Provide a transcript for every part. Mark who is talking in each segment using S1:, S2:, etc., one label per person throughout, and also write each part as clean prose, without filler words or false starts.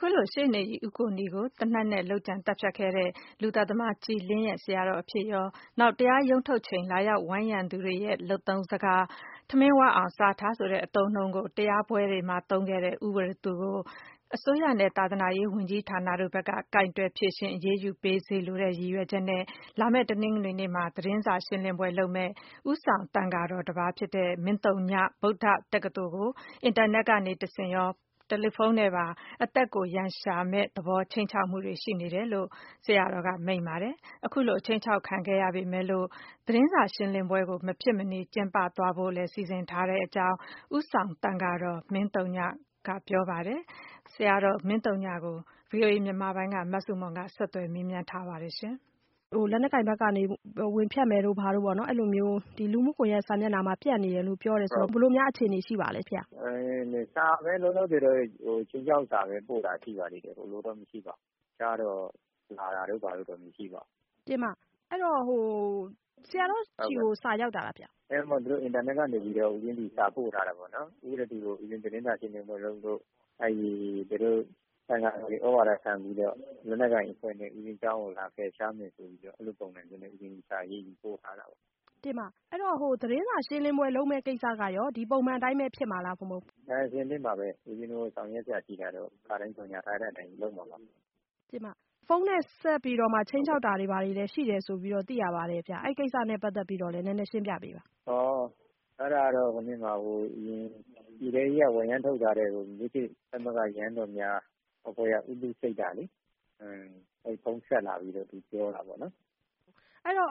S1: အခုလိုရှေ့နေကြီးဦးကိုနီကိုသေနတ်နဲ့လုပ်ကြံသတ်ဖြတ်ခဲ့တဲ့လူသတ်သမားကြည်လင်းရဲ့ဆရာတော်အဖြစ်ရောနောက်တရားရုံးထုတ်ချိန်လာရောက်ဝိုင်းရံသူတွေရဲ့လုပ်သုံးစကားထမင်းဝအောင်စားထားဆိုတဲ့အသုံးအနှုန်းကိုတရားပွဲတွေမှာသုံးခဲ့တဲ့ဦးဝရသူကိုအစိုးရနဲ့သာသနာရေးဝန်ကြီးဌာနတို့ဘက်ကကင်တွယ်ဖြေရှင်းအရေးယူပေးစေလိုတဲ့ရည်ရွယ်ချက်နဲ့လာမယ့်တနင်္ဂနွေနေ့မှာသတင်းစာရှင်းလင်းပွဲလုပ်မဲ့ဦးဆောင်သံဃာတော်တစ်ပါးဖြစ်တဲ့မင်းသုညဗုဒ္ဓတက္ကသိုလ်ကိုအင်တာနက်ကနေတဆင့်ရောတယ်လီဖုန်းနဲ့ပါအသက်ကိုရန်ရှာမဲ့သဘောခြိမ်းခြောက်မှုတွေရှိနေတယ်လို့ဆရာတော်ကမိန့်ပါတယ်။အခုလိုခြိမ်းခြောက်ခံခဲ့ရပေမဲ့လို့သတင်းစာရှင်းလင်းပွဲကိုမဖြစ်မနေကျင်းပသွားဖို့လည်းစီစဉ်ထားတဲ့အကြောင်းဦးဆောင်သံဃာတော်မင်းသုညကပြောပါတယ်။ဆရာတော်မင်းသုညကို VOA မြန်မာပိုင်းကမဆုမွန်ကဆက်သွယ်မေးမြန်းထားပါတယ်ရှင်။
S2: လက်နက်ကိုင်ဘက်ကနေဝင်ဖြတ်မယ်တို့ဘာတို့ပေါ့နော်အဲ့လိုမျိုးဒီလူမှုကွန်ရက်စာမျက်နှာမှာပြတ်နေတယ်လို့ပြောတယ်ဆိုတော့ဘယ်လိုများအခြေအနေရှိပါလဲဖေ
S3: ။စာပဲလုံးလုံးတွေတော့ချင်းချောက်စာပဲပို့တာရှိပါလိမ့်တယ်ဘလို့တော့မရှိပါဘူး။ကြားတော့လာတာတို့ဘာလို့တော့မရှိပါဘူး
S2: ။တင်ပါအဲ့တော့ဆရာတော်ချီကိုစာရောက်တာလားဗျ
S3: ။အဲ့မှာသူတို့အင်တာနက်ကနေပြီးတော့ဦးရင်းဒီစာပို့ထားတာပေါ့နော်။ဦးရတီကိုဦးရင်းသတင်းစာရှင်းလင်းပွဲလုပ်လို့အဲ့ဒီသူတို့ဆန်ကလေးဩဝါဒခံပြီးတော့လက်နက်ကိုင်အဖွဲ့နဲ့ဦးရင်းကျောင်းကိုလာဖယ်ရှားမယ်ဆိုပြီးတော့အဲ့လိုပုံစံမျိုးနဲ့ဦးရင်းစာရေးပြီးပို့ထားတာပေါ့
S2: ။တင်ပါအဲ့တော့သတင်းစာရှင်းလင်းပွဲလုပ်မဲ့ကိစ္စကရောဒီပုံမှန်တိုင်းပဲဖြစ်မှာလားဘုံဘုံ
S3: ။ရှင်းလင်းပါပဲဦးရင်းတို့ဆောင်ရွက်ကြရှိတာတော့ခါတိုင်းဆောင်ရထားတဲ့အတိုင်းလုပ်မှာပါ
S2: ။တင်ပါဖုန်းနဲ့ဆက်ပြီးတော့မှချင်းချောက်တာတွေဘာတွေလည်းရှိတယ်ဆိုပြီးတော့သိရပါတယ်ဗျ။အဲ့ကိစ္စနဲ့ပတ်သက်ပြီးတော့လည်းနည်းနည်းရှင်းပြပေးပါ
S3: ။အဲ့ဒါတော့ခဏမှာဒီလေးကြီးကဝန်ရမ်းထုတ်ထားတဲ့မြစ်တိသမဂရန်တော်များအဖွဲ့ရဥပ္ပစိတ်တာလေအဲ့ဖုန်းဆက်လာပြီးတော့သူပြောတာပေါ့နော်
S2: ။အဲ့တော့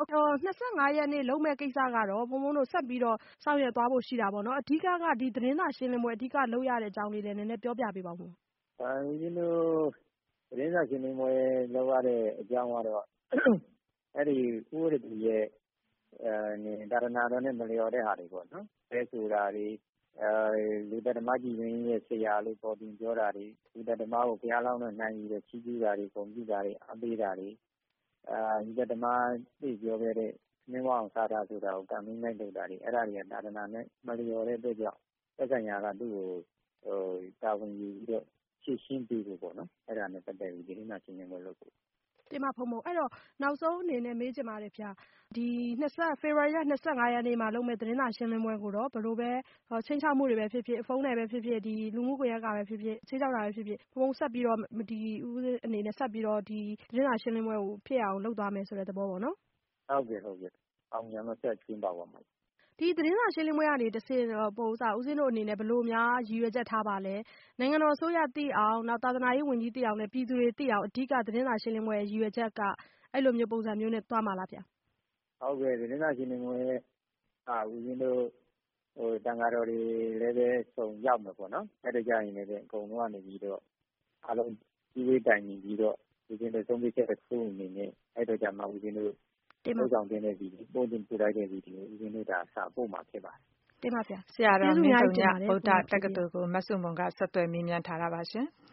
S2: 25ရက်နေ့လုပ်မဲ့ကိစ္စကတော့ဘုံဘုံတို့ဆက်ပြီးတော့ဆောင်ရွက်သွားဖို့ရှိတာပေါ့နော်အဓိကကဒီသတင်းစာရှင်းလင်းပွဲအဓိကလုပ်ရတဲ့အကြောင်းလေးလည်းနည်းနည်းပြောပြပေးပါဦး
S3: ဦးဇင်းတို့သတင်းစာရှင်းလင်းပွဲလုပ်ရတဲ့အကြောင်းကတော့အဲ့ဒီဥပဒေရဲ့တာရဏတော်နဲ့မလျော်တဲ့ဟာတွေပေါ့နော်အဲဆိုတာတွေလူတ္တမကြီးရင်းရဲ့ဆရာလို့ပေါ်တင်ပြောတာတွေလူတ္တမကိုဘုရားလောင်းနဲ့နိုင်ပြီးတော့ချီးကျူးတာတွေဂုဏ်ပြုတာတွေအပေးတာတွေလူတ္တမသိပြောခဲ့တဲ့မင်းဝအောင်စားတာဆိုတာကိုကံမင်းလိုက်လုပ်တာတွေအဲ့ဒါတွေကတာရဏနဲ့မလျော်တဲ့အတွက်ကြောင့်သက်ဆိုင်ရာကသူ့ကိုတာဝန်ယူပြီးတော့ရှင်းရှင်းပြဖို့ပေါ့နော်အဲ့ဒါနဲ့ပတ်သက်ပြီးဒီနေ့ရှင်းနေမလို့
S2: တင်ပါဖုံဖုံအဲ့တော့နောက်ဆုံးအနေနဲ့မေးချင်ပါတယ်ဗျာဒီဖေဖော်ဝါရီလ25ရက်နေ့မှာလုပ်မဲ့သတင်းစာရှင်းလင်းပွဲကိုတော့ဘယ်လိုပဲချင်းချောက်မှုတွေပဲဖြစ်ဖြစ်ဖုန်းနဲ့ပဲဖြစ်ဖြစ်ဒီလူမှုကွန်ရက်ကပဲဖြစ်ဖြစ်ချင်းချောက်တာပဲဖြစ်ဖြစ်ဖုံဆက်ပြီးတော့ဒီဦးအနေနဲ့ဆက်ပြီးတော့ဒီသတင်းစာရှင်းလင်းပွဲကိုဖြစ်အောင်လုပ်သွားမယ်ဆိုတဲ့သဘောပေါ့နော်
S3: ဟုတ်ကဲ့အောင်ရမဆက်ကျင်းပါပါမယ်
S2: ဒီသတင်းစာရှင်းလင်းပွဲကနေတဆင့်ဦးစင်းတို့အနေနဲ့ဘယ်လိုများရည်ရွယ်ချက်ထားပါလဲနိုင်ငံတော်အစိုးရသိအောင်နောက်သာသနာရေးဝန်ကြီးသိအောင်နဲ့ပြည်သူတွေသိအောင်အဓိကသတင်းစာရှင်းလင်းပွဲရည်ရွယ်ချက်ကအဲ့လိုမျိုးပုံစံမျိုးနဲ့သွားမှာလားဗျ
S3: ဟုတ်ကဲ့သတင်းစာရှင်းလင်းပွဲဦးဇင်းတို့တန်ဃာတော်တွေလည်းပဲစုံရောက်မယ်ပေါ့နော်အဲ့ဒါကြရင်လည်းအကုန်လုံးကနေပြီးတော့အားလုံးကြီးဝေးတိုင်ပြီးတော့ဦးဇင်းတို့သုံးပြချက်တစ်ခုအနေနဲ့အဲ့ဒါကြမှာဦးဇင်းတို့ပို့ဆောင်တင်တဲ့ဗီဒီယိုပို့တင်ပြလိုက်တဲ့ဗီဒီယိုဦးဇင်းတို့ဒါစာပို့မှာဖြစ်ပါတယ်
S2: တင်ပါဗျာ
S1: ဆရာတော်မင်းသုညဗုဒ္ဓတက္ကသိုလ်ကိုမဆုမွန်ကဆက်သွယ်မေးမြန်းထားတာပါရှင်